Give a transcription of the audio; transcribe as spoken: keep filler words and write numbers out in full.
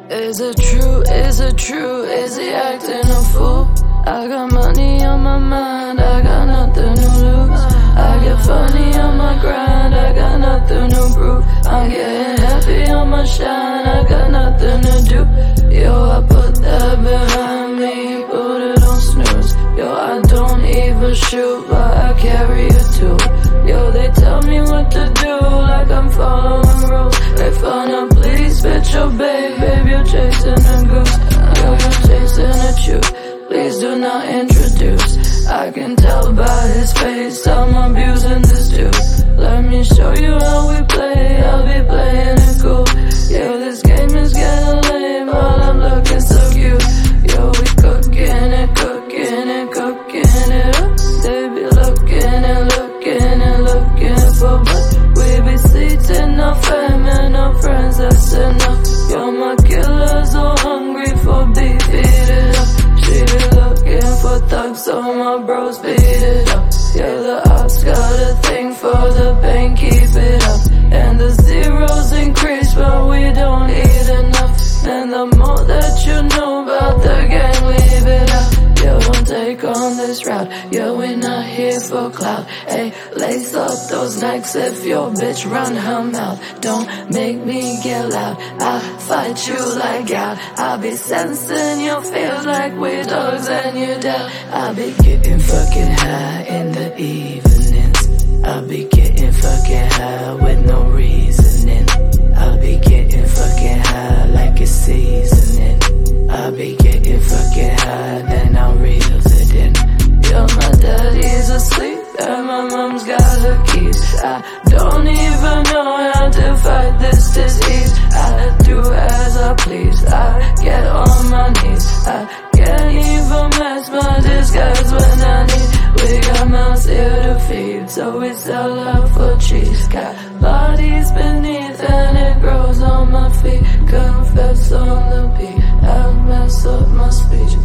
Is it true, is it true, is he acting a fool? I got money on my mind, I got nothing to lose. I get funny on my grind, I got nothing to prove. I'm getting happy on my shine, I got nothing to do. Yo, I put that behind me, put it on snooze. Yo, I don't even shoot, but I carry a tool. Yo, they tell me what to do, like I'm following rules. They finna please, bitch, your babe, babe, you're chasing a goose. Yo, you're chasing a chew, please do not introduce. I can tell by his face, I'm abusing this dude. Let me show you how we play, I'll be playing it cool. Yo, this game is getting lame, while I'm looking so cute. Yo, we cooking it, cooking it, cooking it up. They be looking and looking and looking for what? We be seating our fame and our friends, that's enough. Yo, my killers all hungry for beef, eat it up. She be looking for thugs, so my bros beat it up. Yeah, the ops got a thing for the bank, keep it up. And the zeros increase, but we don't eat enough. And the more that you know about the gang, leave it out. Yo, don't take on this route, yo, we not here for clout. Hey, lace up those necks if your bitch run her mouth. Don't make me get loud, I'll fight you like out. I'll be sensing your feels like we dogs and you down. I'll be getting fucking high in the evenings. I'll be getting fucking high with no reasoning. I'll be getting fucking high like it's seasoning. I'll be getting fucking high, then I'll reel it in. Yo, my daddy's asleep and my mom's got her keys. I don't even know how to fight this disease. I do as I please, I get on my knees. I can't even match my disguise when I need. We got mouths here to feed, so we sell out for cheese. Got bodies beneath and it grows on my feet. Confess on the beat, I mess up my speech.